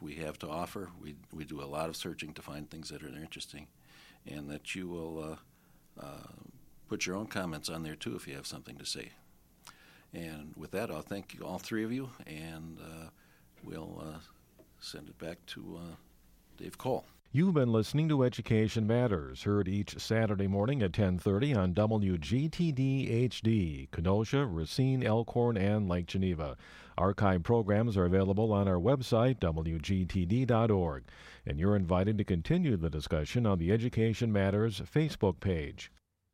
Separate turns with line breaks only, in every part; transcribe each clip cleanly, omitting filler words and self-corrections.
what we have to offer. We do a lot of searching to find things that are interesting, and that you will put your own comments on there too if you have something to say. And with that, I'll thank you, all three of you, and we'll send it back to Dave Cole.
You've been listening to Education Matters, heard each Saturday morning at 10:30 on WGTD-HD, Kenosha, Racine, Elkhorn, and Lake Geneva. Archive programs are available on our website, WGTD.org, and you're invited to continue the discussion on the Education Matters Facebook page.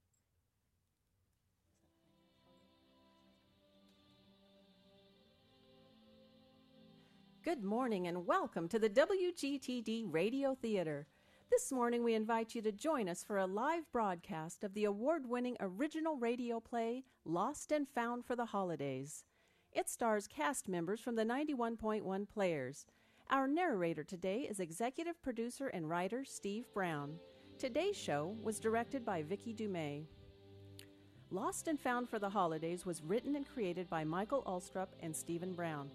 Good morning and welcome to the WGTD Radio Theater. This morning we invite you to join us for a live broadcast of the award-winning original radio play Lost and Found for the Holidays. It stars cast members from the 91.1 Players. Our narrator today is executive producer and writer Steve Brown. Today's show was directed by Vicki Dumais. Lost and Found for the Holidays was written and created by Michael Ulstrup and Stephen Brown.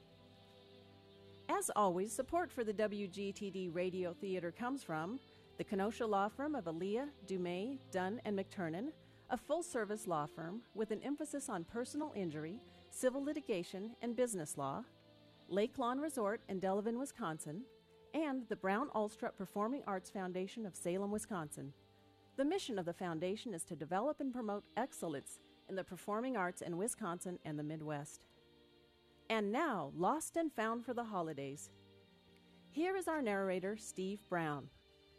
As always, support for the WGTD Radio Theater comes from the Kenosha law firm of Aaliyah, Dumais, Dunn, and McTurnan, a full-service law firm with an emphasis on personal injury, civil litigation, and business law, Lake Lawn Resort in Delavan, Wisconsin, and the Brown Ulstrup Performing Arts Foundation of Salem, Wisconsin. The mission of the foundation is to develop and promote excellence in the performing arts in Wisconsin and the Midwest. And now, Lost and Found for the Holidays. Here is our narrator, Steve Brown.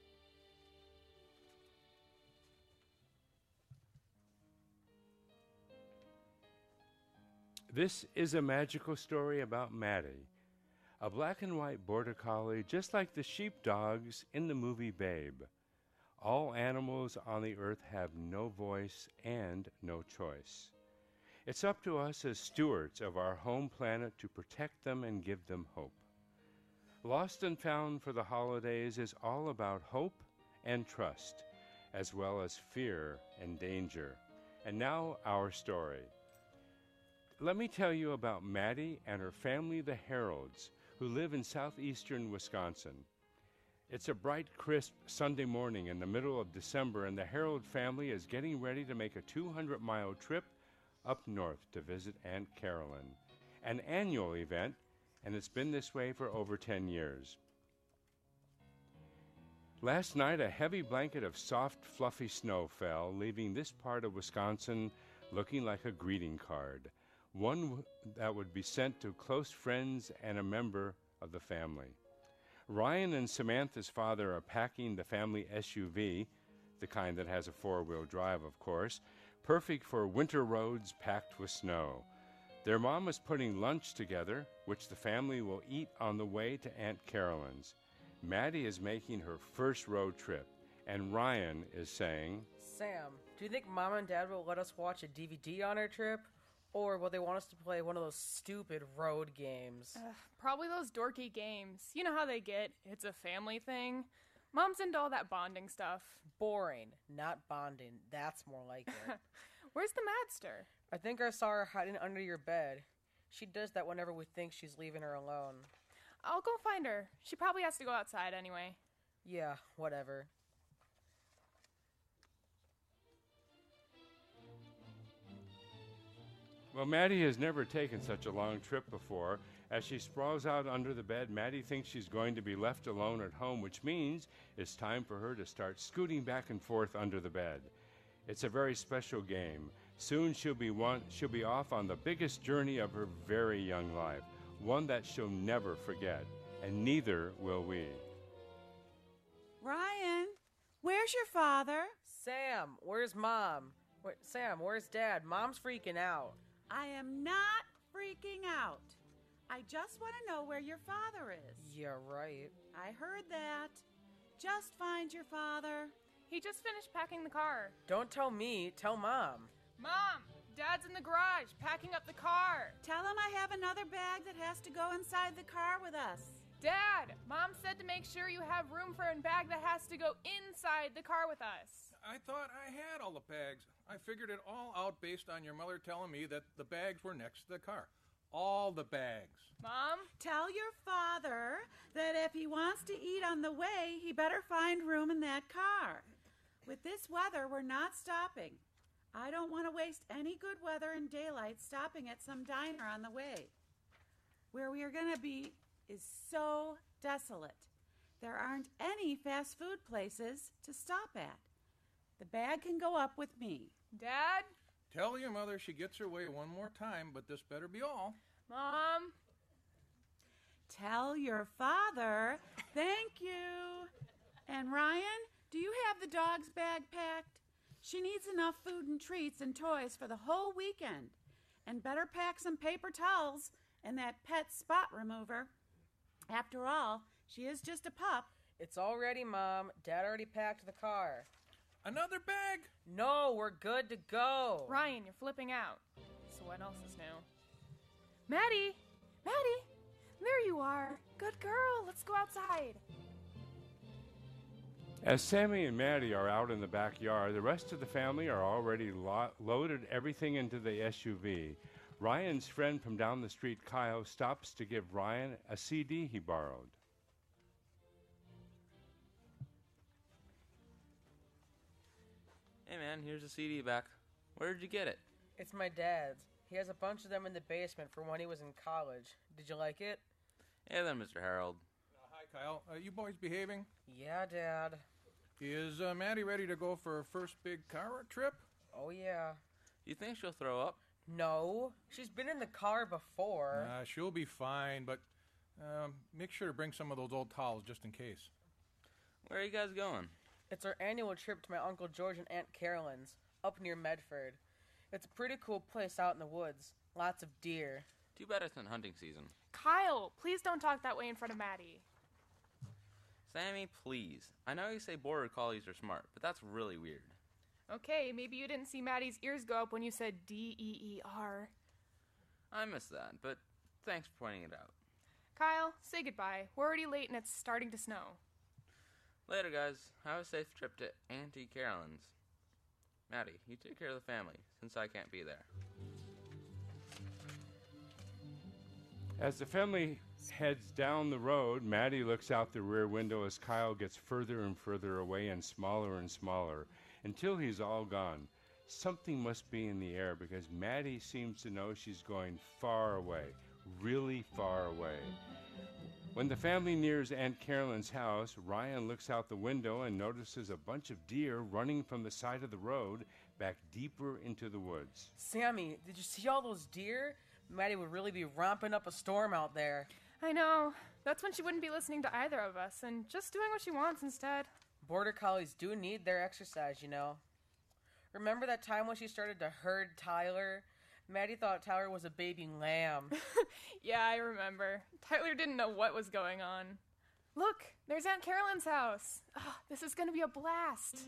This is a magical story about Maddie, a black and white border collie just like the sheepdogs in the movie Babe. All animals on the earth have no voice and no choice. It's up to us as stewards of our home planet to protect them and give them hope. Lost and Found for the Holidays is all about hope and trust, as well as fear and danger. And now, our story. Let me tell you about Maddie and her family, the Herolds, who live in southeastern Wisconsin. It's a bright, crisp Sunday morning in the middle of December, and the Herold family is getting ready to make a 200-mile trip up north to visit Aunt Carolyn, an annual event, and it's been this way for over 10 years. Last night, a heavy blanket of soft, fluffy snow fell, leaving this part of Wisconsin looking like a greeting card, one that would be sent to close friends and a member of the family. Ryan and Samantha's father are packing the family SUV, the kind that has a four-wheel drive, of course, perfect for winter roads packed with snow. Their mom is putting lunch together, which the family will eat on the way to Aunt Carolyn's. Maddie is making her first road trip, and Ryan is saying,
Sam, do you think Mom and Dad will let us watch a DVD on our trip? Or will they want us to play one of those stupid road games?
Probably those dorky games. You know how they get. It's a family thing. Mom's into all that bonding stuff.
Boring, not bonding. That's more like it.
Where's the Madster?
I think I saw her hiding under your bed. She does that whenever we think she's leaving her alone.
I'll go find her. She probably has to go outside anyway.
Yeah, whatever.
Well, Maddie has never taken such a long trip before. As she sprawls out under the bed, Maddie thinks she's going to be left alone at home, which means it's time for her to start scooting back and forth under the bed. It's a very special game. Soon she'll be off on the biggest journey of her very young life, one that she'll never forget, and neither will we.
Ryan, where's your father?
Sam, where's Mom? Sam, where's Dad? Mom's freaking out.
I am not freaking out. I just want to know where your father is.
Yeah, right.
I heard that. Just find your father.
He just finished packing the car.
Don't tell me, tell Mom.
Mom, Dad's in the garage, packing up the car.
Tell him I have another bag that has to go inside the car with us.
Dad, Mom said to make sure you have room for a bag that has to go inside the car with us.
I thought I had all the bags. I figured it all out based on your mother telling me that the bags were next to the car. All the bags.
Mom?
Tell your father that wants to eat on the way, he better find room in that car. With this weather, we're not stopping. I don't want to waste any good weather and daylight stopping at some diner on the way. Where we are going to be is so desolate. There aren't any fast food places to stop at. The bag can go up with me.
Dad?
Tell your mother she gets her way one more time, but this better be all.
Mom?
Tell your father. Thank you. And Ryan, do you have the dog's bag packed? She needs enough food and treats and toys for the whole weekend. And better pack some paper towels and that pet spot remover. After all, she is just a pup.
It's all ready, Mom. Dad already packed the car.
Another bag?
No, we're good to go.
Ryan, you're flipping out. So what else is new? Maddie! Maddie! There you are. Good girl. Let's go outside.
As Sammy and Maddie are out in the backyard, the rest of the family are already loaded everything into the SUV. Ryan's friend from down the street, Kyle, stops to give Ryan a CD he borrowed.
Hey man, here's a CD back. Where did you get it?
It's my dad's. He has a bunch of them in the basement from when he was in college. Did you like it?
Hey then, Mr. Harold.
Hi, Kyle. You boys behaving?
Yeah, Dad.
Is Maddie ready to go for her first big car trip?
Oh, yeah.
You think she'll throw up?
No. She's been in the car before.
She'll be fine, but make sure to bring some of those old towels just in case.
Where are you guys going?
It's our annual trip to my Uncle George and Aunt Carolyn's, up near Medford. It's a pretty cool place out in the woods. Lots of deer.
Too bad it's in hunting season.
Kyle, please don't talk that way in front of Maddie.
Sammy, please. I know you say border collies are smart, but that's really weird.
Okay, maybe you didn't see Maddie's ears go up when you said D-E-E-R.
I missed that, but thanks for pointing it out.
Kyle, say goodbye. We're already late and it's starting to snow.
Later, guys. Have a safe trip to Auntie Carolyn's. Maddie, you take care of the family, since I can't be there.
As the family heads down the road, Maddie looks out the rear window as Kyle gets further and further away and smaller, until he's all gone. Something must be in the air because Maddie seems to know she's going far away, really far away. When the family nears Aunt Carolyn's house, Ryan looks out the window and notices a bunch of deer running from the side of the road back deeper into the woods.
Sammy, did you see all those deer? Maddie would really be romping up a storm out there.
I know. That's when she wouldn't be listening to either of us and just doing what she wants instead.
Border collies do need their exercise, you know. Remember that time when she started to herd Tyler? Maddie thought Tyler was a baby lamb.
Yeah, I remember. Tyler didn't know what was going on. Look, there's Aunt Carolyn's house. Oh, this is going to be a blast.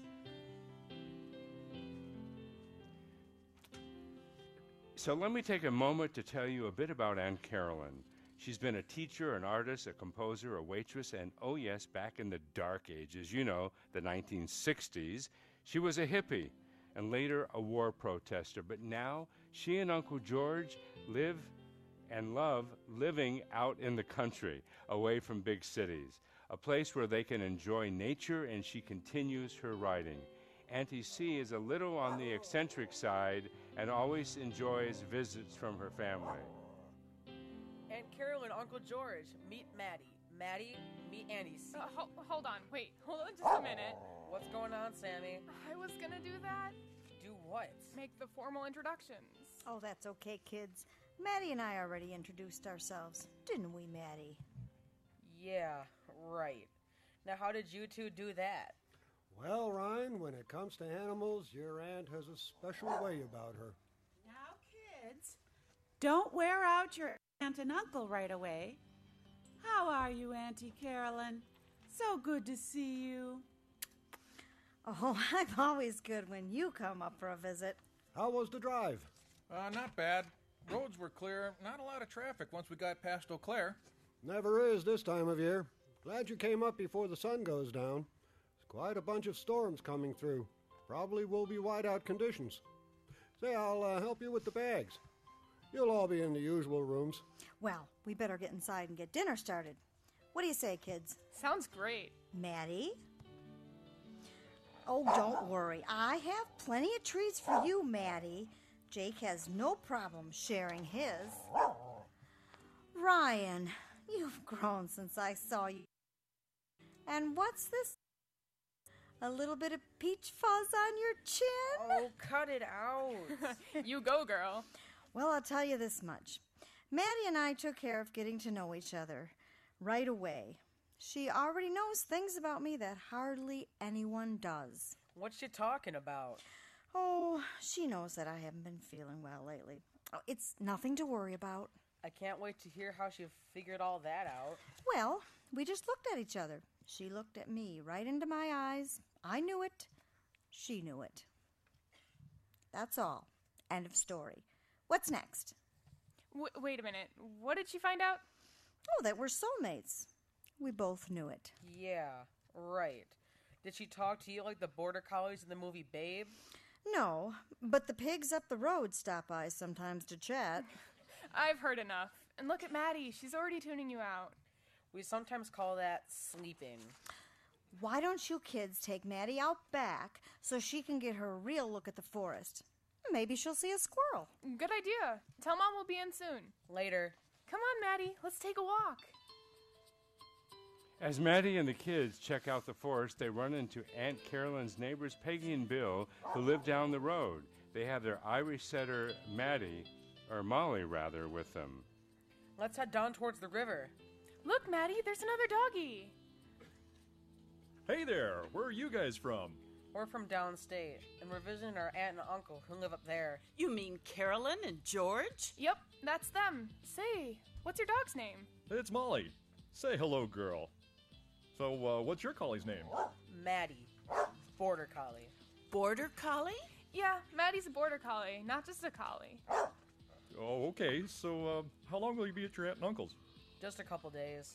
So let me take a moment to tell you a bit about Aunt Carolyn. She's been a teacher, an artist, a composer, a waitress, and oh yes, back in the dark ages, you know, the 1960s, she was a hippie and later a war protester. But now she and Uncle George live and love living out in the country, away from big cities, a place where they can enjoy nature, and she continues her writing. Auntie C is a little on the eccentric side and always enjoys visits from her family.
Aunt Carolyn, Uncle George, meet Maddie. Maddie, meet Auntie C.
Hold on. Wait, hold on just a minute.
What's going on, Sammy?
I was going to do that.
Do what?
Make the formal introductions.
Oh, that's okay, kids. Maddie and I already introduced ourselves, didn't we, Maddie?
Yeah, right. Now, how did you two do that?
Well, Ryan, when it comes to animals, your aunt has a special way about her.
Now, kids, don't wear out your aunt and uncle right away. How are you, Auntie Carolyn? So good to see you.
Oh, I'm always good when you come up for a visit.
How was the drive?
Not bad. Roads were clear. Not a lot of traffic once we got past Eau Claire.
Never is this time of year. Glad you came up before the sun goes down. There's quite a bunch of storms coming through. Probably will be whiteout conditions. Say, I'll help you with the bags. You'll all be in the usual rooms.
Well, we better get inside and get dinner started. What do you say, kids?
Sounds great.
Maddie? Oh, don't worry. I have plenty of treats for you, Maddie. Jake has no problem sharing his. Ryan, you've grown since I saw you. And what's this? A little bit of peach fuzz on your chin?
Oh, cut it out.
You go, girl.
Well, I'll tell you this much. Maddie and I took care of getting to know each other right away. She already knows things about me that hardly anyone does.
What's she talking about?
Oh, she knows that I haven't been feeling well lately. Oh, it's nothing to worry about.
I can't wait to hear how she figured all that out.
Well, we just looked at each other. She looked at me right into my eyes. I knew it. She knew it. That's all. End of story. What's next?
Wait a minute. What did she find out?
Oh, that we're soulmates. We both knew it.
Yeah, right. Did she talk to you like the border collies in the movie Babe?
No, but the pigs up the road stop by sometimes to chat.
I've heard enough. And look at Maddie. She's already tuning you out.
We sometimes call that sleeping.
Why don't you kids take Maddie out back so she can get her real look at the forest? Maybe she'll see a squirrel.
Good idea. Tell Mom we'll be in soon.
Later.
Come on, Maddie. Let's take a walk.
As Maddie and the kids check out the forest, they run into Aunt Carolyn's neighbors Peggy and Bill, who live down the road. They have their Irish setter Molly, with them.
Let's head down towards the river.
Look, Maddie, there's another doggy.
Hey there, where are you guys from?
We're from downstate, and we're visiting our aunt and uncle who live up there.
You mean Carolyn and George?
Yep, that's them. Say, what's your dog's name?
It's Molly. Say hello, girl. So, what's your collie's name?
Maddie. Border collie.
Border collie?
Yeah, Maddie's a border collie, not just a collie.
Oh, okay. So, how long will you be at your aunt and uncle's?
Just a couple days.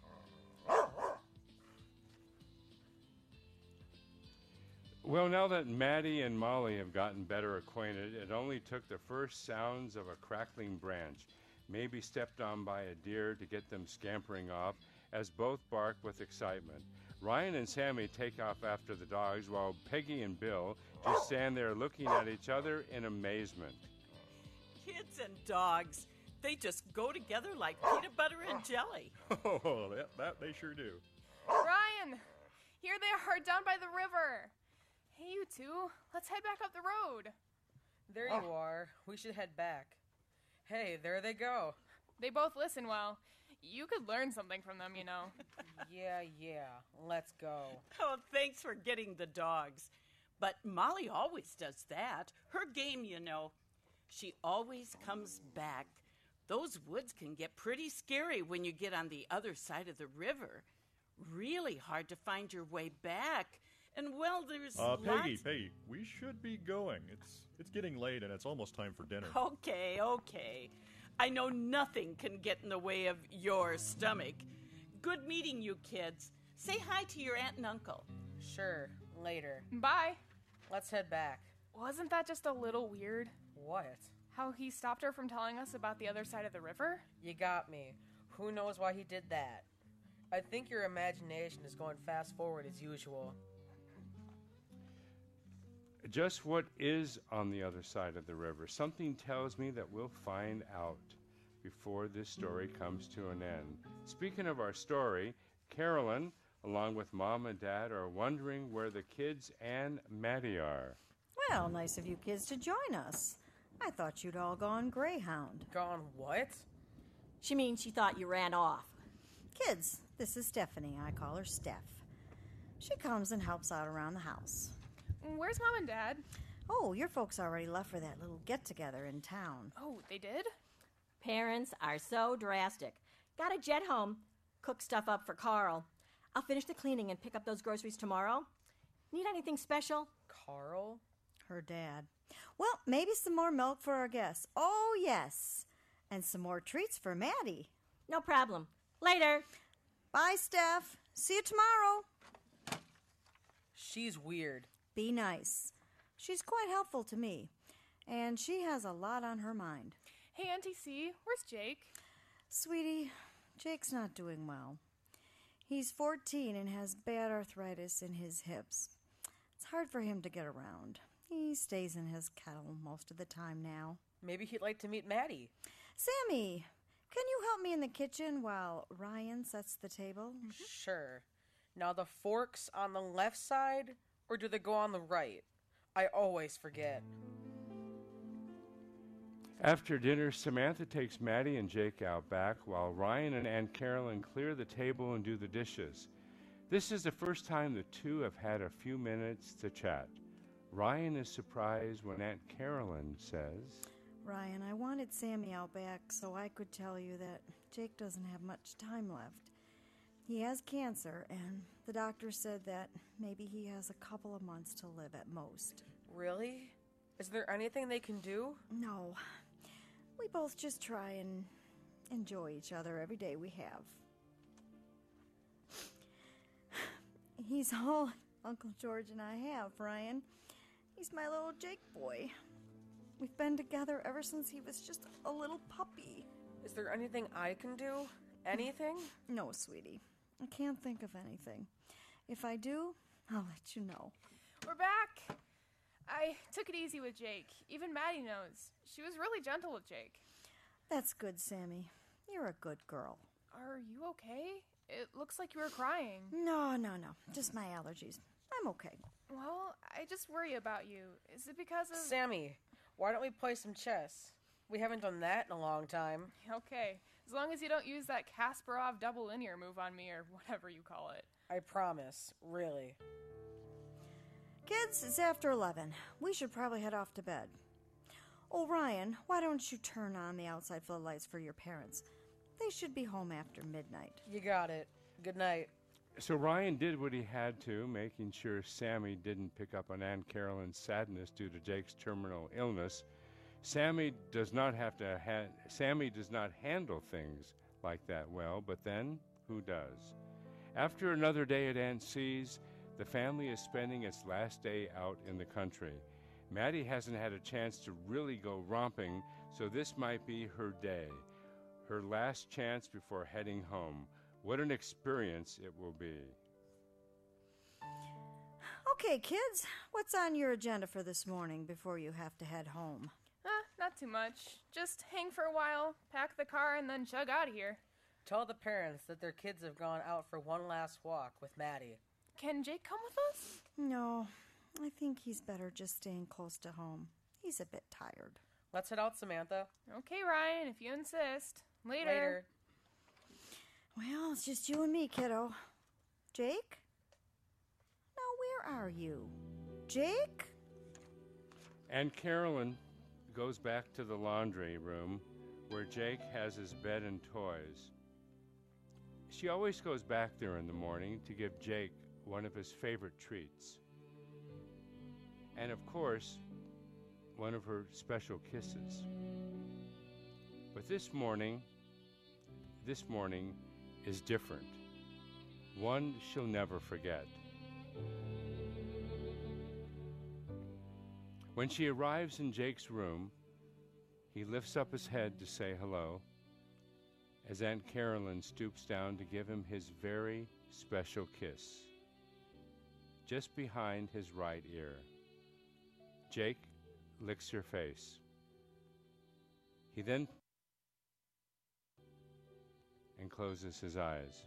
Well, now that Maddie and Molly have gotten better acquainted, it only took the first sounds of a crackling branch, maybe stepped on by a deer, to get them scampering off, as both bark with excitement. Ryan and Sammy take off after the dogs, while Peggy and Bill just stand there looking at each other in amazement.
Kids and dogs, they just go together like peanut butter and jelly.
Oh, that they sure do.
Ryan, here they are down by the river. Hey, you two, let's head back up the road.
There you are. We should head back. Hey, there they go.
They both listen well. You could learn something from them, you know.
Yeah. Let's go.
Oh, thanks for getting the dogs. But Molly always does that. Her game, you know. She always comes back. Those woods can get pretty scary when you get on the other side of the river. Really hard to find your way back. And, well, there's
Peggy, we should be going. It's getting late, and it's almost time for dinner.
Okay. I know nothing can get in the way of your stomach. Good meeting you, kids. Say hi to your aunt and uncle.
Sure, later.
Bye.
Let's head back.
Wasn't that just a little weird?
What?
How he stopped her from telling us about the other side of the river?
You got me. Who knows why he did that? I think your imagination is going fast forward as usual.
Just what is on the other side of the river? Something tells me that we'll find out before this story comes to an end. Speaking of our story, Carolyn, along with Mom and Dad, are wondering where the kids and Maddie are.
Well, nice of you kids to join us. I thought you'd all gone Greyhound.
Gone what?
She means she thought you ran off.
Kids, this is Stephanie. I call her Steph. She comes and helps out around the house.
Where's Mom and Dad?
Oh, your folks already left for that little get-together in town.
Oh, they did?
Parents are so drastic. Got a jet home. Cook stuff up for Carl. I'll finish the cleaning and pick up those groceries tomorrow. Need anything special?
Carl?
Her dad. Well, maybe some more milk for our guests. Oh, yes. And some more treats for Maddie.
No problem. Later.
Bye, Steph. See you tomorrow.
She's weird.
Be nice. She's quite helpful to me, and she has a lot on her mind.
Hey, Auntie C, where's Jake?
Sweetie, Jake's not doing well. He's 14 and has bad arthritis in his hips. It's hard for him to get around. He stays in his kennel most of the time now.
Maybe he'd like to meet Maddie.
Sammy, can you help me in the kitchen while Ryan sets the table?
Sure. Now the forks on the left side, or do they go on the right? I always forget.
After dinner, Samantha takes Maddie and Jake out back while Ryan and Aunt Carolyn clear the table and do the dishes. This is the first time the two have had a few minutes to chat. Ryan is surprised when Aunt Carolyn says,
Ryan, I wanted Sammy out back so I could tell you that Jake doesn't have much time left. He has cancer, and the doctor said that maybe he has a couple of months to live at most.
Really? Is there anything they can do?
No. We both just try and enjoy each other every day we have. He's all Uncle George and I have, Ryan. He's my little Jake boy. We've been together ever since he was just a little puppy.
Is there anything I can do? Anything?
No, sweetie. I can't think of anything. If I do, I'll let you know.
We're back. I took it easy with Jake. Even Maddie knows. She was really gentle with Jake.
That's good, Sammy. You're a good girl.
Are you okay? It looks like you were crying.
No. Just my allergies. I'm okay.
Well, I just worry about you. Is it because of...
Sammy, why don't we play some chess? We haven't done that in a long time.
Okay. As long as you don't use that Kasparov double linear move on me or whatever you call it.
I promise. Really.
Kids, it's after 11. We should probably head off to bed. Oh, Ryan, why don't you turn on the outside floodlights for your parents? They should be home after midnight.
You got it. Good night.
So Ryan did what he had to, making sure Sammy didn't pick up on Aunt Carolyn's sadness due to Jake's terminal illness. Sammy does not handle things like that well, but then who does? After another day at Aunt C's, the family is spending its last day out in the country. Maddie hasn't had a chance to really go romping, so this might be her day, her last chance before heading home. What an experience it will be.
Okay, kids, what's on your agenda for this morning before you have to head home?
Not too much. Just hang for a while, pack the car, and then chug out of here.
Tell the parents that their kids have gone out for one last walk with Maddie.
Can Jake come with us?
No, I think he's better just staying close to home. He's a bit tired.
Let's head out, Samantha.
Okay, Ryan, if you insist. Later.
Well, it's just you and me, kiddo. Jake? Now, where are you? Jake?
Aunt Carolyn goes back to the laundry room where Jake has his bed and toys. She always goes back there in the morning to give Jake one of his favorite treats. And of course, one of her special kisses. But this morning is different. One she'll never forget. When she arrives in Jake's room, he lifts up his head to say hello as Aunt Carolyn stoops down to give him his very special kiss, just behind his right ear. Jake licks her face. He then and closes his eyes.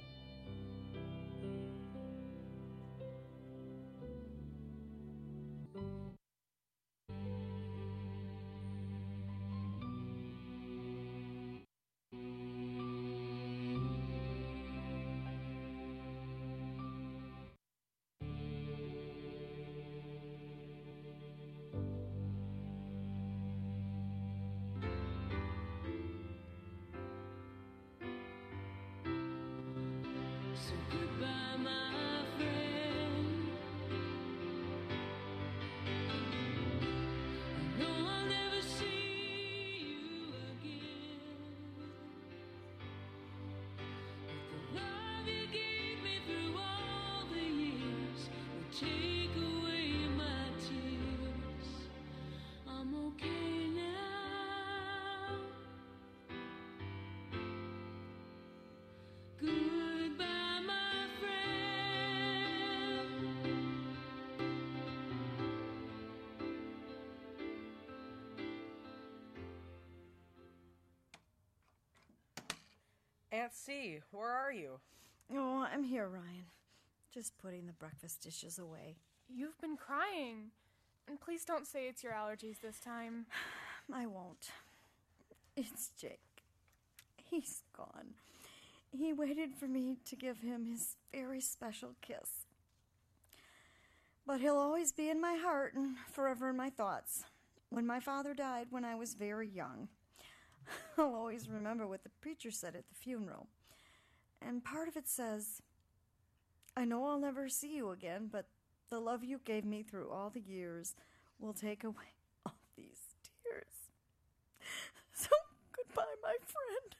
can't see. Where are you?
Oh, I'm here, Ryan. Just putting the breakfast dishes away.
You've been crying. And please don't say it's your allergies this time.
I won't. It's Jake. He's gone. He waited for me to give him his very special kiss. But he'll always be in my heart and forever in my thoughts. When my father died when I was very young, I'll always remember what the preacher said at the funeral. And part of it says, I know I'll never see you again, but the love you gave me through all the years will take away all these tears. So goodbye, my friend.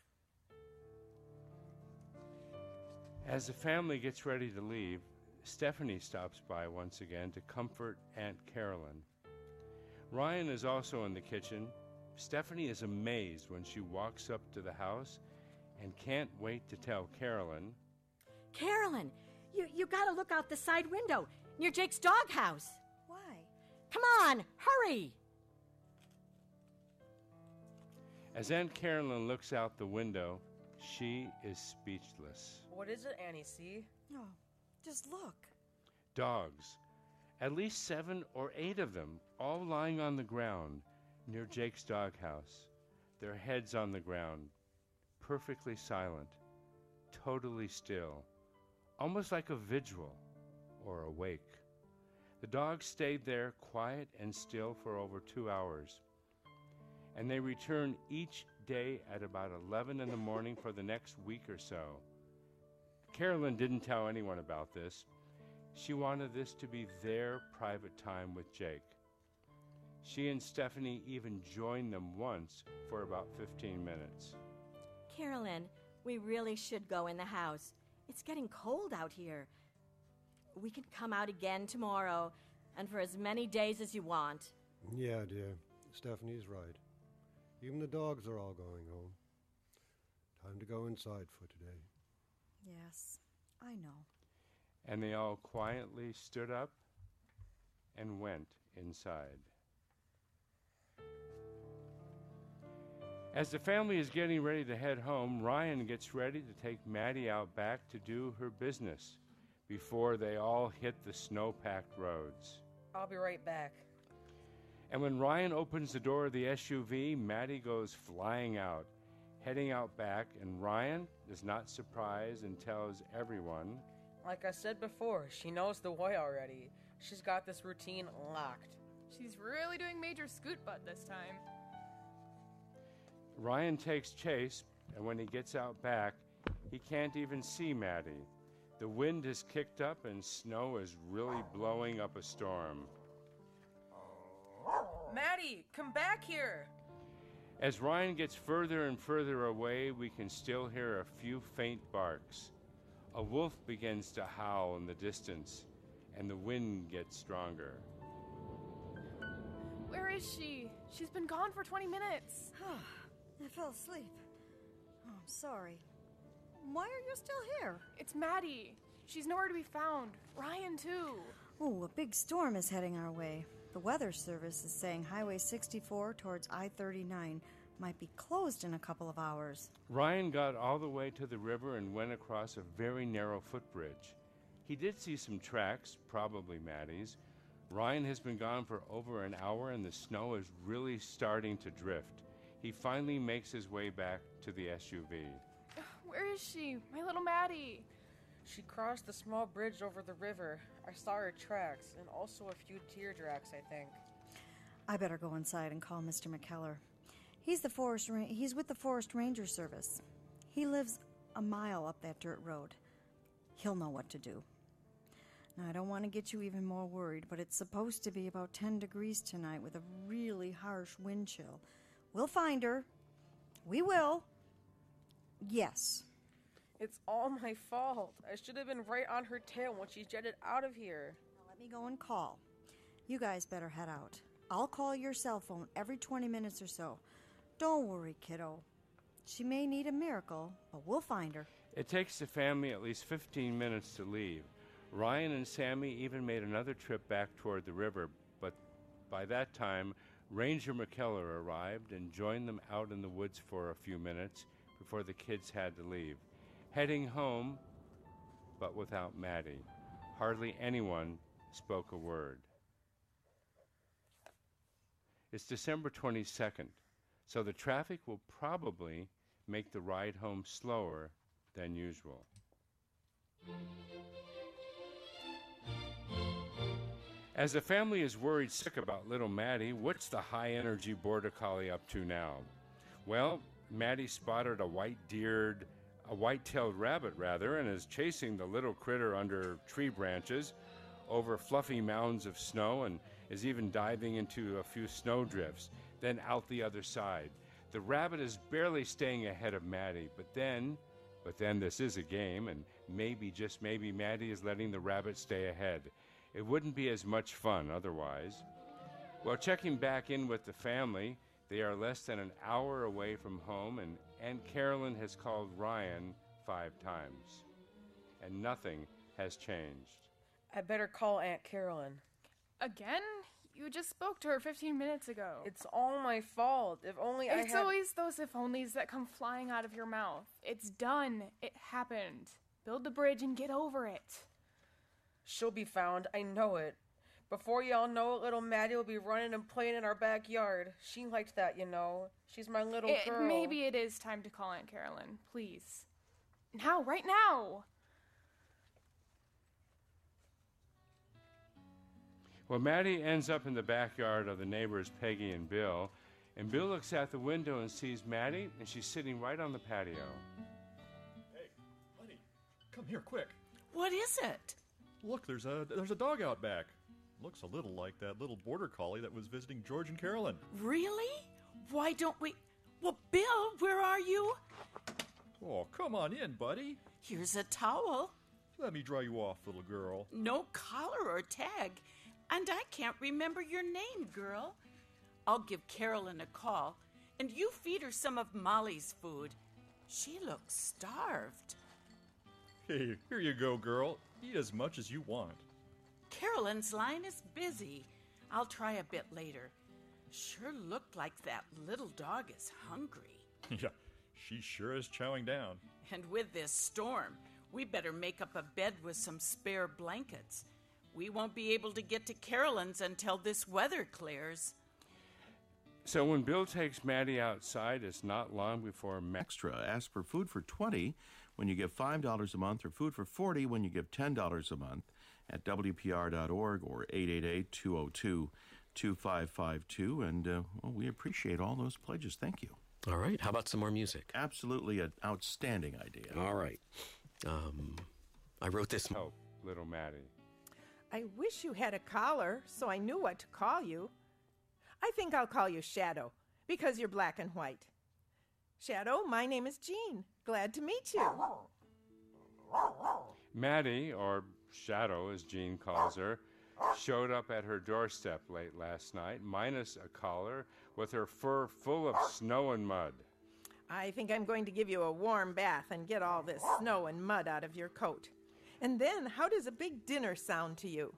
As the family gets ready to leave, Stephanie stops by once again to comfort Aunt Carolyn. Ryan is also in the kitchen. Stephanie is amazed when she walks up to the house and can't wait to tell Carolyn.
Carolyn, you gotta look out the side window near Jake's doghouse.
Why?
Come on, hurry!
As Aunt Carolyn looks out the window, she is speechless.
What is it, Annie C?
No, just look.
Dogs, at least 7 or 8 of them, all lying on the ground near Jake's doghouse, their heads on the ground, perfectly silent, totally still, almost like a vigil or awake. The dogs stayed there quiet and still for over 2 hours, and they return each day at about 11 in the morning for the next week or so. Carolyn didn't tell anyone about this. She wanted this to be their private time with Jake. She and Stephanie even joined them once for about 15 minutes.
Carolyn, we really should go in the house. It's getting cold out here. We can come out again tomorrow, and for as many days as you want.
Yeah, dear. Stephanie's right. Even the dogs are all going home. Time to go inside for today.
Yes, I know.
And they all quietly stood up and went inside. As the family is getting ready to head home, Ryan gets ready to take Maddie out back to do her business before they all hit the snow-packed roads.
I'll be right back.
And when Ryan opens the door of the SUV, Maddie goes flying out, heading out back, and Ryan is not surprised and tells everyone.
Like I said before, she knows the way already. She's got this routine locked.
She's really doing Major Scoot Butt this time.
Ryan takes chase, and when he gets out back, he can't even see Maddie. The wind has kicked up, and snow is really blowing up a storm.
Maddie, come back here!
As Ryan gets further and further away, we can still hear a few faint barks. A wolf begins to howl in the distance, and the wind gets stronger.
Where is she? She's been gone for 20 minutes.
I fell asleep. Oh, I'm sorry. Why are you still here?
It's Maddie. She's nowhere to be found. Ryan, too.
Oh, a big storm is heading our way. The Weather Service is saying Highway 64 towards I-39 might be closed in a couple of hours.
Ryan got all the way to the river and went across a very narrow footbridge. He did see some tracks, probably Maddie's. Ryan has been gone for over an hour, and the snow is really starting to drift. He finally makes his way back to the SUV.
Where is she? My little Maddie.
She crossed the small bridge over the river. I saw her tracks, and also a few tear tracks, I think.
I better go inside and call Mr. McKellar. He's with the Forest Ranger Service. He lives a mile up that dirt road. He'll know what to do. Now, I don't want to get you even more worried, but it's supposed to be about 10 degrees tonight with a really harsh wind chill. We'll find her. We will. Yes.
It's all my fault. I should have been right on her tail when she jetted out of here.
Now let me go and call. You guys better head out. I'll call your cell phone every 20 minutes or so. Don't worry, kiddo. She may need a miracle, but we'll find her.
It takes the family at least 15 minutes to leave. Ryan and Sammy even made another trip back toward the river, but by that time, Ranger McKellar arrived and joined them out in the woods for a few minutes before the kids had to leave. heading home, but without Maddie. Hardly anyone spoke a word. It's December 22nd, so the traffic will probably make the ride home slower than usual. As the family is worried sick about little Maddie, what's the high-energy Border Collie up to now? Well, Maddie spotted a white-tailed rabbit, and is chasing the little critter under tree branches, over fluffy mounds of snow, and is even diving into a few snowdrifts, then out the other side. The rabbit is barely staying ahead of Maddie, but then this is a game, and maybe, just maybe, Maddie is letting the rabbit stay ahead. It wouldn't be as much fun otherwise. While checking back in with the family, they are less than an hour away from home, and Aunt Carolyn has called Ryan 5 times, and nothing has changed.
I better call Aunt Carolyn.
Again? You just spoke to her 15 minutes ago.
It's all my fault. If only
It's always those if-onlys that come flying out of your mouth. It's done. It happened. Build the bridge and get over it.
She'll be found. I know it. Before y'all know it, little Maddie will be running and playing in our backyard. She liked that, you know. She's my little girl.
Maybe it is time to call Aunt Carolyn. Please. Now, right now.
Well, Maddie ends up in the backyard of the neighbors Peggy and Bill looks out the window and sees Maddie, and she's sitting right on the patio.
Hey, buddy, come here quick.
What is it?
Look, there's a dog out back. Looks a little like that little Border Collie that was visiting George and Carolyn.
Really? Why don't we... Well, Bill, where are you?
Oh, come on in, buddy.
Here's a towel.
Let me dry you off, little girl.
No collar or tag. And I can't remember your name, girl. I'll give Carolyn a call, and you feed her some of Molly's food. She looks starved.
Hey, here you go, girl. Eat as much as you want.
Carolyn's line is busy. I'll try a bit later. Sure looked like that little dog is hungry.
Yeah, she sure is chowing down.
And with this storm, we better make up a bed with some spare blankets. We won't be able to get to Carolyn's until this weather clears.
So when Bill takes Maddie outside, it's not long before
Extra. Ask for food for $20 when you give $5 a month, or food for $40 when you give $10 a month at WPR.org or 888-202-2552. And we appreciate all those pledges. Thank you.
All right. How about some more music?
Absolutely an outstanding idea.
All right. I wrote this.
Oh, little Maddie.
I wish you had a collar so I knew what to call you. I think I'll call you Shadow because you're black and white. Shadow, my name is Jean. Glad to meet you.
Maddie, or Shadow as Jean calls her, showed up at her doorstep late last night, minus a collar, with her fur full of snow and mud.
I think I'm going to give you a warm bath and get all this snow and mud out of your coat. And then, how does a big dinner sound to you?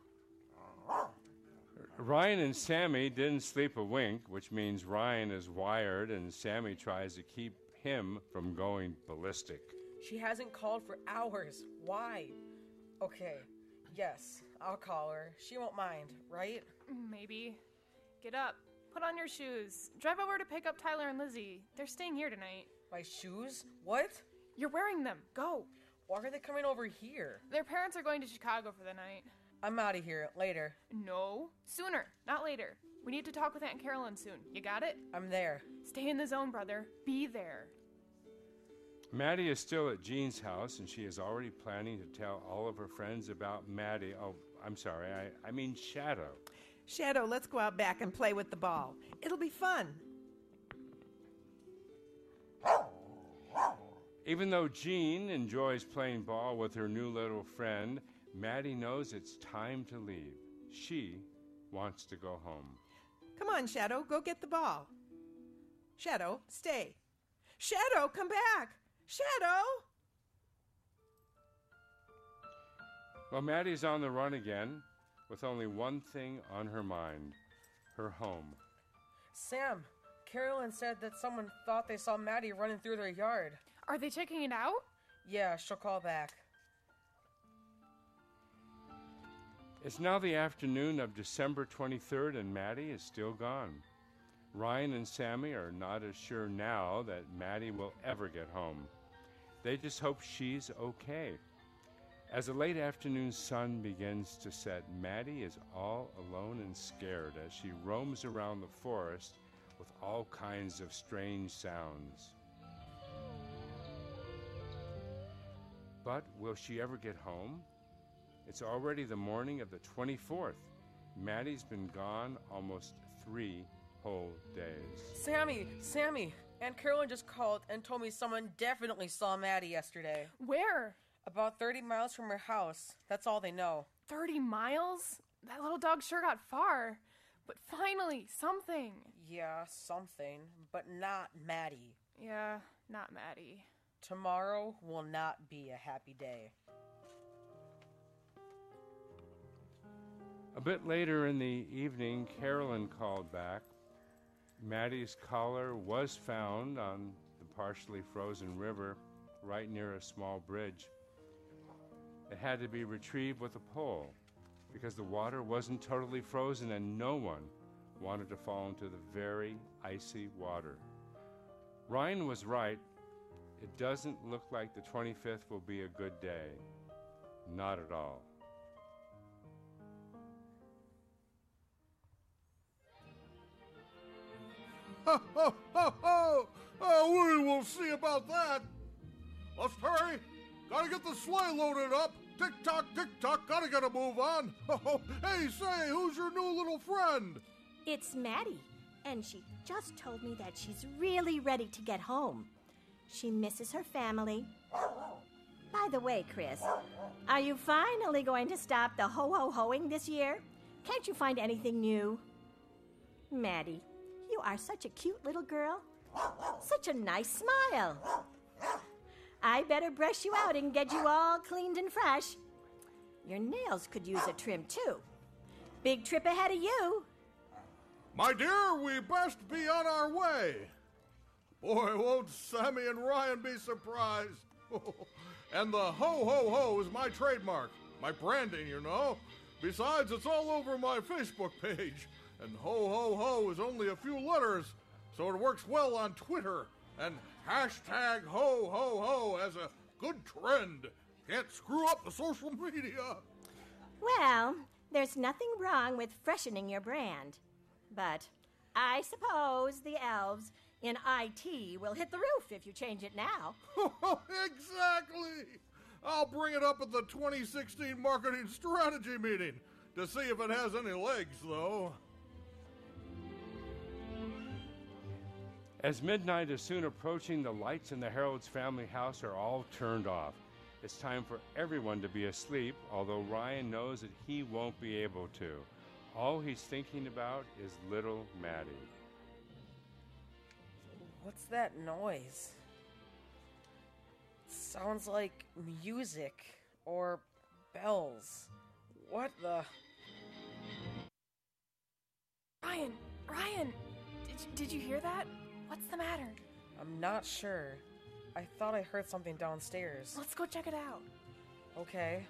Ryan and Sammy didn't sleep a wink, which means Ryan is wired and Sammy tries to keep him from going ballistic.
She hasn't called for hours. Why? Okay, yes, I'll call her. She won't mind, right?
Maybe. Get up. Put on your shoes. Drive over to pick up Tyler and Lizzie. They're staying here tonight.
My shoes? What?
You're wearing them. Go.
Why are they coming over here?
Their parents are going to Chicago for the night.
I'm out of here. Later.
No. Sooner, not later. We need to talk with Aunt Carolyn soon. You got it?
I'm there.
Stay in the zone, brother. Be there.
Maddie is still at Jean's house, and she is already planning to tell all of her friends about Maddie. Oh, I'm sorry. I mean Shadow.
Shadow, let's go out back and play with the ball. It'll be fun.
Even though Jean enjoys playing ball with her new little friend, Maddie knows it's time to leave. She wants to go home.
Come on, Shadow, go get the ball. Shadow, stay. Shadow, come back. Shadow!
Well, Maddie's on the run again, with only one thing on her mind, her home.
Sam, Carolyn said that someone thought they saw Maddie running through their yard.
Are they checking it out?
Yeah, she'll call back.
It's now the afternoon of December 23rd, and Maddie is still gone. Ryan and Sammy are not as sure now that Maddie will ever get home. They just hope she's okay. As the late afternoon sun begins to set, Maddie is all alone and scared as she roams around the forest with all kinds of strange sounds. But will she ever get home? It's already the morning of the 24th. Maddie's been gone almost 3 whole days.
Sammy! Aunt Carolyn just called and told me someone definitely saw Maddie yesterday.
Where?
About 30 miles from her house. That's all they know.
30 miles? That little dog sure got far. But finally, something.
Yeah, something. But not Maddie.
Yeah, not Maddie.
Tomorrow will not be a happy day.
A bit later in the evening, Carolyn called back. Maddie's collar was found on the partially frozen river right near a small bridge. It had to be retrieved with a pole because the water wasn't totally frozen and no one wanted to fall into the very icy water. Ryan was right. It doesn't look like the 25th will be a good day. Not at all.
Ho, ho, ho, ho! Oh, we will see about that. Let's hurry. Gotta get the sleigh loaded up. Tick-tock, tick-tock, gotta get a move on. Oh, hey, say, who's your new little friend?
It's Maddie, and she just told me that she's really ready to get home. She misses her family. By the way, Chris, are you finally going to stop the ho-ho-hoing this year? Can't you find anything new? Maddie, you are such a cute little girl. Such a nice smile. I better brush you out and get you all cleaned and fresh. Your nails could use a trim, too. Big trip ahead of you.
My dear, we best be on our way. Boy, won't Sammy and Ryan be surprised. And the ho-ho-ho is my trademark, my branding, you know. Besides, it's all over my Facebook page. And ho-ho-ho is only a few letters, so it works well on Twitter. And hashtag ho-ho-ho as a good trend. Can't screw up the social media.
Well, there's nothing wrong with freshening your brand. But I suppose the elves in IT will hit the roof if you change it now.
Exactly. I'll bring it up at the 2016 marketing strategy meeting to see if it has any legs, though.
As midnight is soon approaching, the lights in the Harold's family house are all turned off. It's time for everyone to be asleep, although Ryan knows that he won't be able to. All he's thinking about is little Maddie.
What's that noise? Sounds like music or bells. What the?
Ryan, did you hear that? What's the matter?
I'm not sure. I thought I heard something downstairs.
Let's go check it out.
Okay.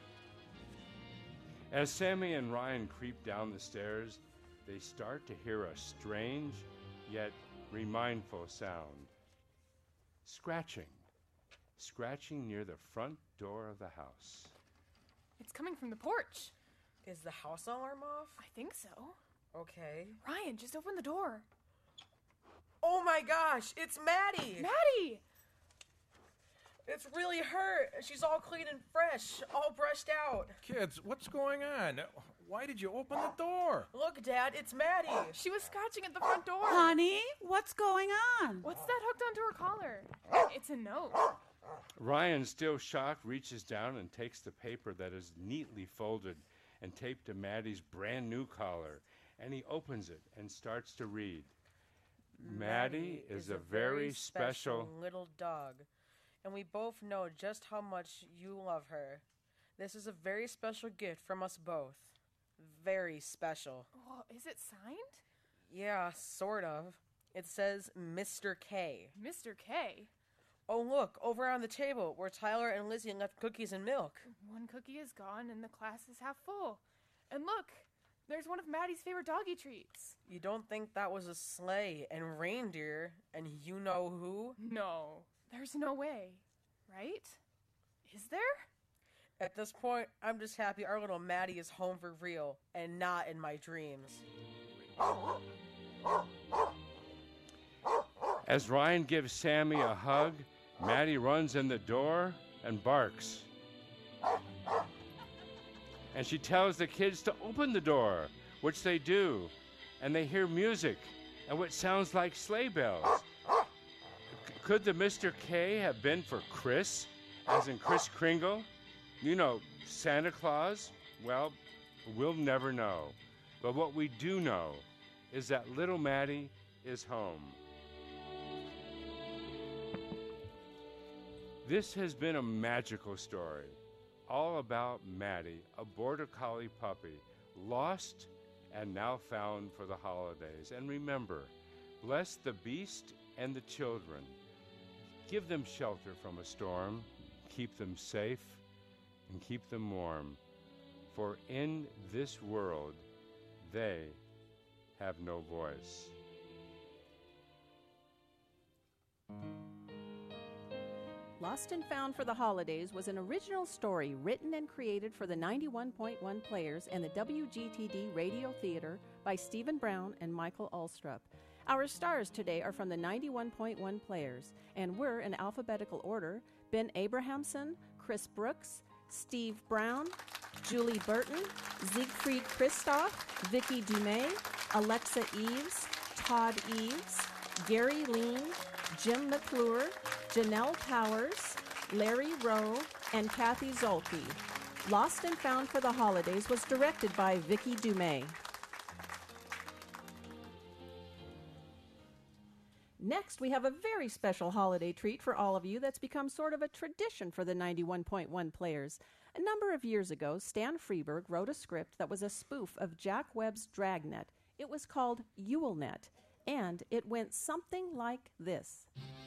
As Sammy and Ryan creep down the stairs, they start to hear a strange, yet remindful sound. Scratching near the front door of the house.
It's coming from the porch.
Is the house alarm off?
I think so.
Okay.
Ryan, just open the door.
Oh my gosh, it's Maddie!
Maddie!
It's really her. She's all clean and fresh, all brushed out.
Kids, what's going on? Why did you open the door?
Look, Dad, it's Maddie.
She was scratching at the front door.
Honey, what's going on?
What's that hooked onto her collar? It's a note.
Ryan, still shocked, reaches down and takes the paper that is neatly folded and taped to Maddie's brand new collar, and he opens it and starts to read. Maddie is a very special
little dog, and we both know just how much you love her. This is a very special gift from us both. Very special.
Well, is it signed?
Yeah, sort of. It says Mr. K.
Mr. K?
Oh, look, over on the table where Tyler and Lizzie left cookies and milk.
One cookie is gone and the class is half full. And look, there's one of Maddie's favorite doggy treats.
You don't think that was a sleigh and reindeer and you know who?
No, there's no way. Right? Is there?
At this point, I'm just happy our little Maddie is home for real and not in my dreams.
As Ryan gives Sammy a hug, Maddie runs in the door and barks. And she tells the kids to open the door, which they do. And they hear music and what sounds like sleigh bells. Could the Mr. K have been for Chris, as in Kris Kringle? You know, Santa Claus? Well, we'll never know. But what we do know is that little Maddie is home. This has been a magical story, all about Maddie, a border collie puppy, lost and now found for the holidays. And remember, bless the beast and the children. Give them shelter from a storm, keep them safe, and keep them warm. For in this world, they have no voice.
Lost and Found for the Holidays was an original story written and created for the 91.1 Players and the WGTD Radio Theater by Stephen Brown and Michael Ulstrup. Our stars today are from the 91.1 Players, and we're in alphabetical order: Ben Abrahamson, Chris Brooks, Steve Brown, Julie Burton, Siegfried Christoph, Vicki Dumais, Alexa Eves, Todd Eves, Gary Lean, Jim McClure, Janelle Powers, Larry Rowe, and Kathy Zolke. Lost and Found for the Holidays was directed by Vicki Dumais. Next, we have a very special holiday treat for all of you that's become sort of a tradition for the 91.1 Players. A number of years ago, Stan Freberg wrote a script that was a spoof of Jack Webb's Dragnet. It was called Yulenet, and it went something like this.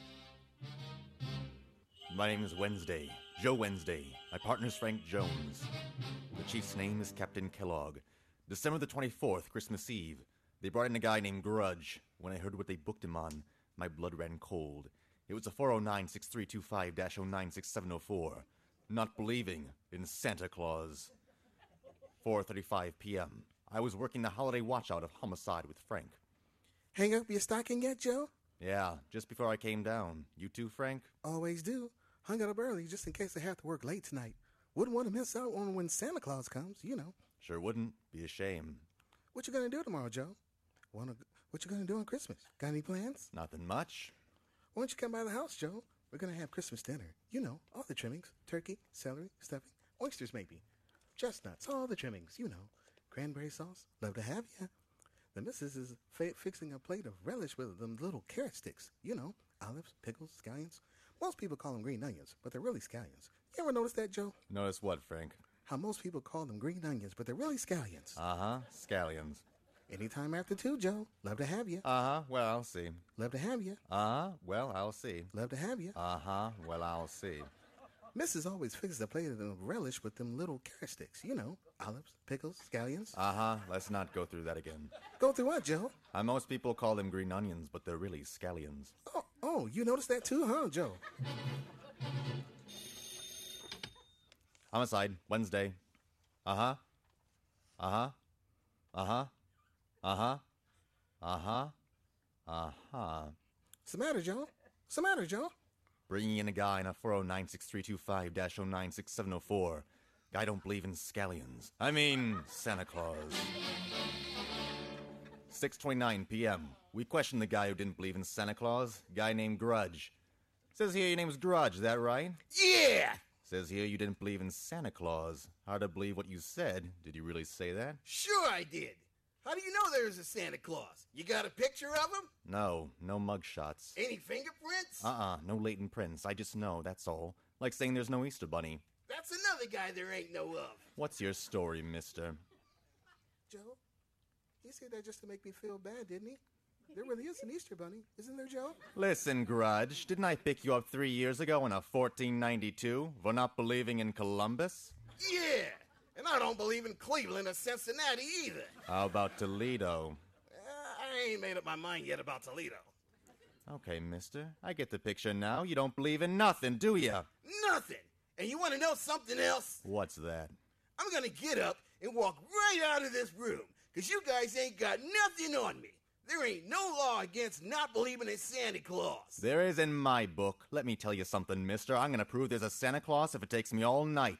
My name is Wednesday, Joe Wednesday. My partner's Frank Jones. The chief's name is Captain Kellogg. December the 24th, Christmas Eve. They brought in a guy named Grudge. When I heard what they booked him on, my blood ran cold. It was a 409-6325-096704. Not believing in Santa Claus. 4:35 p.m. I was working the holiday watch-out of Homicide with Frank.
Hang up your stocking yet, Joe?
Yeah, just before I came down. You too, Frank?
Always do. Hung it up early just in case I have to work late tonight. Wouldn't want to miss out on when Santa Claus comes, you know.
Sure wouldn't. Be a shame.
What you gonna do tomorrow, Joe? What you gonna do on Christmas? Got any plans?
Nothing much.
Why don't you come by the house, Joe? We're gonna have Christmas dinner. You know, all the trimmings. Turkey, celery, stuffing, oysters maybe. Chestnuts, all the trimmings, you know. Cranberry sauce. Love to have ya. The missus is fixing a plate of relish with them little carrot sticks. You know, olives, pickles, scallions. Most people call them green onions, but they're really scallions. You ever notice that, Joe?
Notice what, Frank?
How most people call them green onions, but they're really scallions.
Uh-huh, scallions.
Anytime after 2, Joe. Love to have you.
Uh-huh, well, I'll see.
Love to have you.
Uh-huh, well, I'll see.
Love to have you.
Uh-huh, well, I'll see.
Mrs. always fixes a plate of them relish with them little carrot sticks. You know, olives, pickles, scallions.
Uh-huh, let's not go through that again.
Go through what, Joe?
Most people call them green onions, but they're really scallions.
Oh, you noticed that too, huh, Joe?
Homicide, Wednesday. Uh-huh. Uh-huh. Uh-huh. Uh-huh. Uh-huh. Uh-huh.
What's the matter, Joe? What's the matter, Joe?
Bringing in a guy in a 409-6325-096704. Guy don't believe in scallions. I mean, Santa Claus. 6:29 p.m. We questioned the guy who didn't believe in Santa Claus. Guy named Grudge. Says here your name's Grudge, is that right?
Yeah!
Says here you didn't believe in Santa Claus. Hard to believe what you said. Did you really say that?
Sure I did. How do you know there's a Santa Claus? You got a picture of him?
No mugshots.
Any fingerprints?
No latent prints. I just know, that's all. Like saying there's no Easter Bunny.
That's another guy there ain't no of.
What's your story, mister?
Joe, he said that just to make me feel bad, didn't he? There really is an Easter bunny, isn't there, Joe?
Listen, Grudge, didn't I pick you up 3 years ago in a 1492 for not believing in Columbus?
Yeah, and I don't believe in Cleveland or Cincinnati either.
How about Toledo?
I ain't made up my mind yet about Toledo.
Okay, mister, I get the picture now. You don't believe in nothing, do ya?
Nothing. And you want to know something else?
What's that?
I'm going to get up and walk right out of this room, because you guys ain't got nothing on me. There ain't no law against not believing in Santa Claus.
There is in my book. Let me tell you something, mister. I'm going to prove there's a Santa Claus if it takes me all night.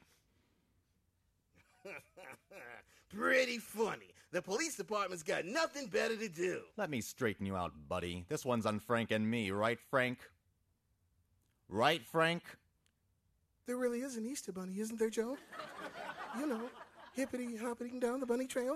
Pretty funny. The police department's got nothing better to do.
Let me straighten you out, buddy. This one's on Frank and me, right, Frank? Right, Frank?
There really is an Easter bunny, isn't there, Joe? You know, hippity-hoppity down the bunny trail.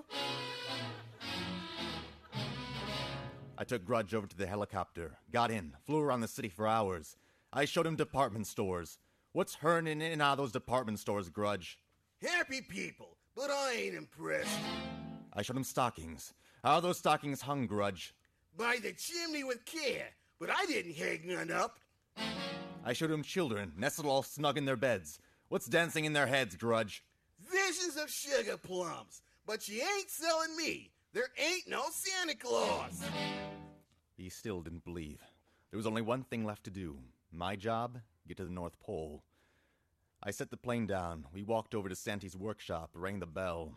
I took Grudge over to the helicopter, got in, flew around the city for hours. I showed him department stores. What's hurting in and out of those department stores, Grudge?
Happy people, but I ain't impressed.
I showed him stockings. How are those stockings hung, Grudge?
By the chimney with care, but I didn't hang none up.
I showed him children, nestled all snug in their beds. What's dancing in their heads, Grudge?
Visions of sugar plums, but you ain't selling me. There ain't no Santa Claus.
He still didn't believe. There was only one thing left to do. My job, get to the North Pole. I set the plane down. We walked over to Santy's workshop, rang the bell.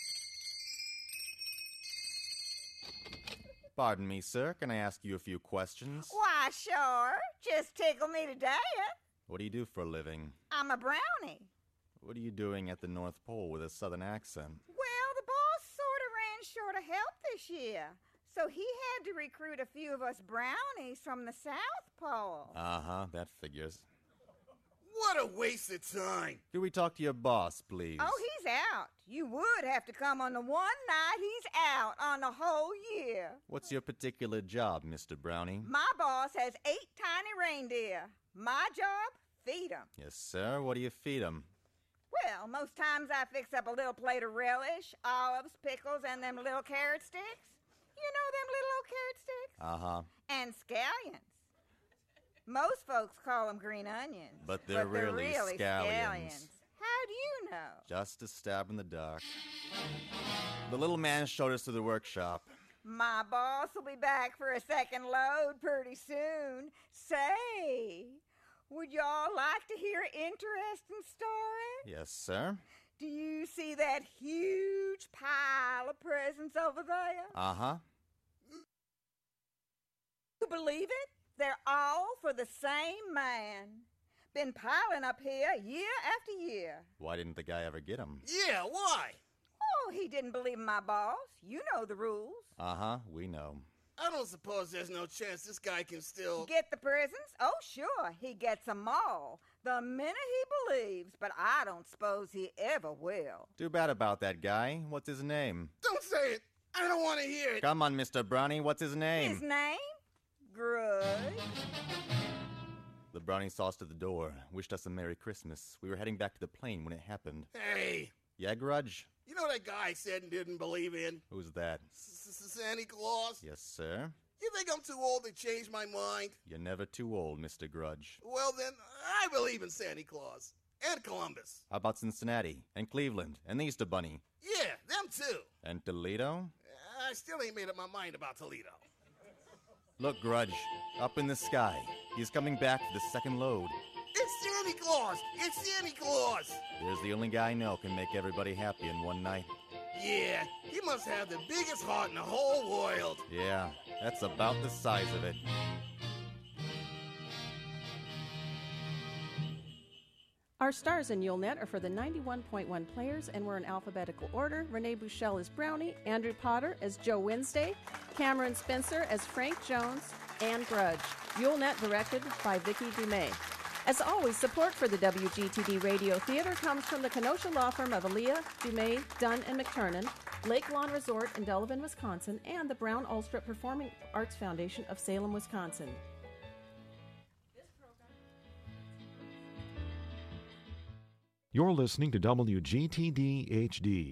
Pardon me, sir. Can I ask you a few questions?
Why, sure. Just tickle me to death.
What do you do for a living?
I'm a brownie.
What are you doing at the North Pole with a southern accent?
Well, the boss sort of ran short of help this year, so he had to recruit a few of us brownies from the South Pole.
Uh-huh, that figures.
What a waste of time.
Could we talk to your boss, please?
Oh, he's out. You would have to come on the one night he's out on the whole year.
What's your particular job, Mr. Brownie?
My boss has 8 tiny reindeer. My job, feed 'em.
Yes, sir. What do you feed 'em?
Well, most times I fix up a little plate of relish, olives, pickles, and them little carrot sticks. You know them little old carrot sticks?
Uh-huh.
And scallions. Most folks call them green onions.
But they're really scallions.
How do you know?
Just a stab in the dark. The little man showed us to the workshop.
My boss will be back for a second load pretty soon. Say, would y'all like to hear an interesting story?
Yes, sir.
Do you see that huge pile of presents over there?
Uh-huh.
You believe it? They're all for the same man. Been piling up here year after year.
Why didn't the guy ever get 'em?
Yeah, why?
Oh, he didn't believe in my boss. You know the rules.
Uh-huh, we know.
I don't suppose there's no chance this guy can still...
Get the presents? Oh, sure, he gets them all. The minute he believes, but I don't suppose he ever will.
Too bad about that guy. What's his name?
Don't say it! I don't want to hear it!
Come on, Mr. Brownie. What's his name?
His name? Grudge.
The Brownie saw us to the door, wished us a Merry Christmas. We were heading back to the plane when it happened.
Hey!
Yeah, Grudge?
You know that guy I said and didn't believe in?
Who's that?
Santa Claus?
Yes, sir.
You think I'm too old to change my mind?
You're never too old, Mr. Grudge.
Well, then, I believe in Santa Claus. And Columbus.
How about Cincinnati? And Cleveland? And the Easter Bunny?
Yeah, them too.
And Toledo?
I still ain't made up my mind about Toledo.
Look, Grudge. Up in the sky. He's coming back for the second load.
It's Santa Claus! It's Santa Claus!
There's the only guy I know can make everybody happy in one night.
Yeah, he must have the biggest heart in the whole world.
Yeah, that's about the size of it.
Our stars in YuleNet are for the 91.1 players, and we're in alphabetical order. Renee Buchel as Brownie, Andrew Potter as Joe Wednesday, Cameron Spencer as Frank Jones, and Grudge. YuleNet directed by Vicki Dumais. As always, support for the WGTD Radio Theater comes from the Kenosha law firm of Aaliyah, Dumais, Dunn, and McTurnan, Lake Lawn Resort in Delavan, Wisconsin, and the Brown Ulstrup Performing Arts Foundation of Salem, Wisconsin.
You're listening to WGTD HD.